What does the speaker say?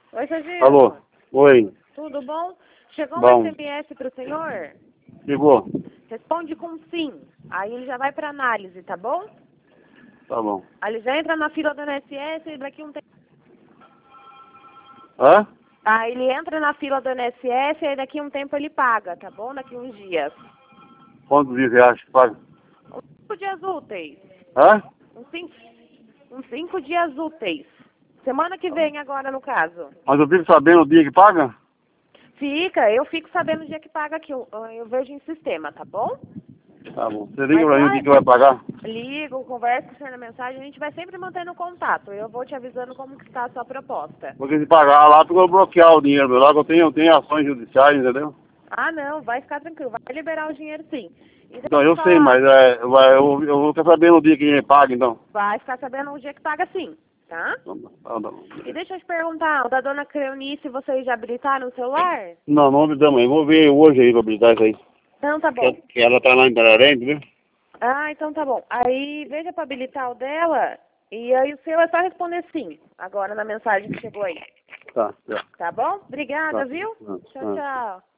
Oi, Serginho. Alô? Oi. Tudo bom? Chegou Bom. um SMS para o senhor? Ligou? Responde com sim. Aí ele já vai para análise, tá bom? Tá bom. Aí ele já entra na fila do INSS e daqui um tempo... Hã? Aí ele entra na fila do INSS e aí daqui um tempo ele paga, tá bom? Daqui uns dias. Quantos dias você acha que paga? Uns 5 dias úteis. Hã? Uns 5 dias úteis. Semana que vem agora, no caso. Mas eu fico sabendo o dia que paga? Eu fico sabendo o dia que paga aqui. Eu vejo em sistema, tá bom? Tá bom. Você liga pra mim o dia que vai pagar? Ligo, converso com o senhor na mensagem, a gente vai sempre mantendo contato. Eu vou te avisando como que está a sua proposta. Porque se pagar lá, tu vai bloquear o dinheiro meu lá, que eu tenho ações judiciais, entendeu? Ah, não, vai ficar tranquilo, vai liberar o dinheiro sim. E deixa Então, eu eu te sei, falar, mas eu vou ficar sabendo o dia que ele paga, então. vai ficar sabendo o dia que paga sim, tá? Tá bom. E deixa eu te perguntar, o da dona Cleonice, vocês já habilitaram o celular? Não, não habilitamos. Eu vou ver hoje aí pra habilitar isso aí. Então tá bom. Que ela tá lá em Tararé, entendeu? Ah, então tá bom. Aí veja pra habilitar o dela, e aí o seu é só responder sim, agora na mensagem que chegou aí. Tá, tá. Tá bom? Obrigada, Tá. viu? Tá. Tchau, tchau.